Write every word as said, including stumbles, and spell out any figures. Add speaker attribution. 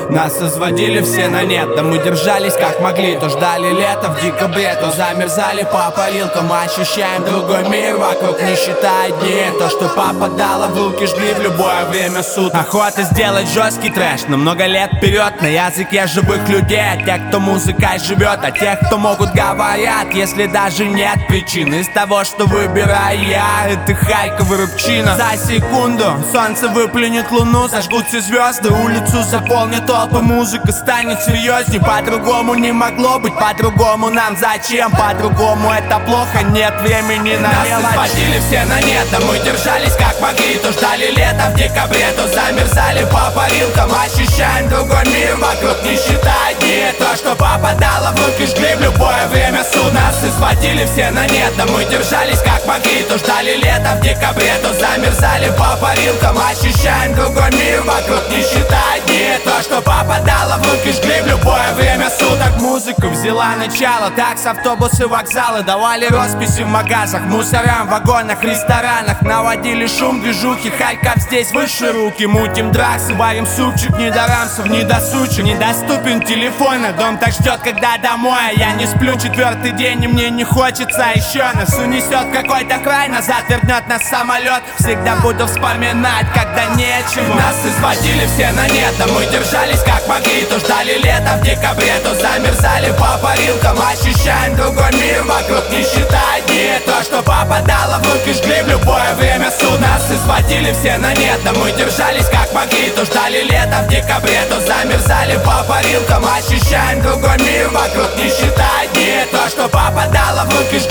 Speaker 1: Нас изводили все на нет, да мы держались как могли. То ждали лета в декабре, то замерзали по парилкам. Мы ощущаем другой мир, вокруг нищета и дни. То, что попадало в руки, жгли в любое время суток. Охота сделать жесткий трэш на много лет вперед, на языке живых людей. А тех, кто музыкой живет, а тех, кто могут, говорят, если даже нет причин. Из того, что выбираю я, это хайковый рыбчина. За секунду солнце выплюнет луну, зажгутся звезды, улицу заполнят толпы, музыка станет серьезней. По-другому не могло быть, по-другому нам зачем? По-другому это плохо, нет времени на мелочь. Нас изводили все на нет, да мы держались как могли. То ждали лета в декабре, то замерзали по парилкам. Ощущаем другой мир, вокруг нищета и дни. То, что попадало в руки, жгли в любое время суток. Нас изводили все на нет, да мы держались как могли. То ждали лета в декабре, то замерзали по парилкам. Ощущаем другой мир, вокруг нищета и дни. То, что попадало в руки, жгли в любое время суток. Музыка взяла начало, такс, автобусы, вокзалы давали росписи в магазах, мусорам, в вагонах, ресторанах. Наводили шум, движухи, Харьков здесь выше руки. Мутим драксы, варим супчик, недорамсов, недосучек. Недоступен телефон, а дом так ждет, когда домой. А я не сплю четвертый день, и мне не хочется еще. Нас унесет в какой-то край, назад вернет нас самолет. Всегда буду вспоминать, когда нечего. Нас изводили все на нет, да мы держались как могли. То ждали лета в декабре, то замерзали по парилкам. Ощущаем другой мир, вокруг нищета и дни. То, что попадало в руки, жгли в любое время суток. Нас изводили все на нет, да мы держались как могли. То ждали лета в декабре, то замерзали по парилкам. Ощущаем другой мир, вокруг нищета и дни. То, что попадало в руки,